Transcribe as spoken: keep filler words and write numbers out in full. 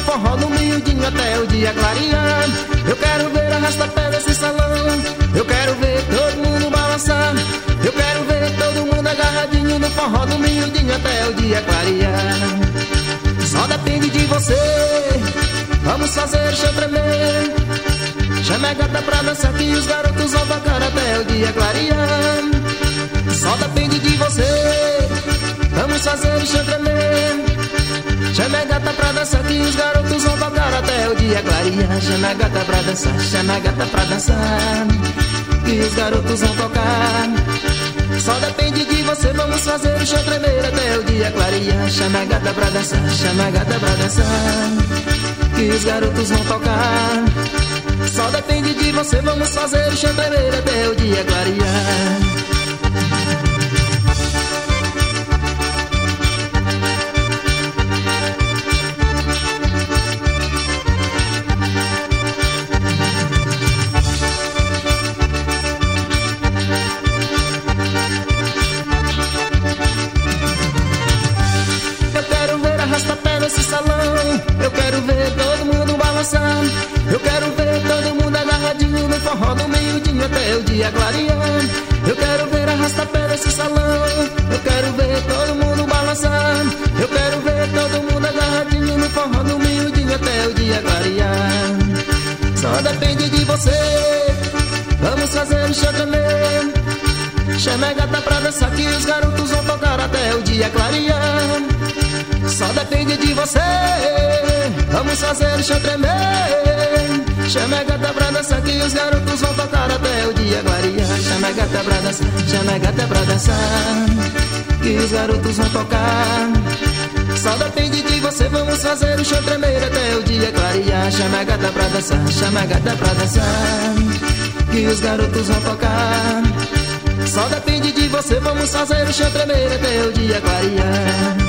forró no miudinho até o dia clarear. Eu quero ver arrasta-pé desse salão, eu quero ver todo mundo balançar. Eu quero ver todo mundo agarradinho no forró no miudinho até o dia clarear. Só depende de você, vamos fazer o chão tremer. Chame a gata pra dançar que os garotos vão tocar até o dia clarear. Só depende de você, vamos fazer o chão tremer. Chame a gata pra dançar que os garotos vão tocar até o dia clarear. Chame a gata pra dançar, chame a gata pra dançar, que os garotos vão tocar. Só depende de você, vamos fazer o chão tremer até o dia clarear. Chame a gata pra dançar, chame a gata pra dançar, que os garotos vão tocar. Só depende de você, vamos fazer o chão tremer até o dia clarear. Eu quero ver todo mundo balançar. Eu quero ver todo mundo agarradinho no forró no miudinho até o dia clarear. Eu quero ver arrasta-pé nesse salão, eu quero ver todo mundo balançar. Eu quero ver todo mundo agarradinho no forró no miudinho até o dia clarear. Só depende de você, vamos fazer o chão tremer. Chame a gata pra dançar que os garotos vão tocar até o dia clarear. Só depende de você, vamos fazer o chão tremer. Chame a gata pra dançar que os garotos vão tocar até o dia clarear. Chame a gata pra dançar, chame a gata pra dançar, que os garotos vão tocar. Só depende de você, vamos fazer o chão tremer até o dia clarear. Chame a gata pra dançar, chame a gata pra dançar, que os garotos vão tocar. Só depende de você, vamos fazer o chão tremer até o dia clarear.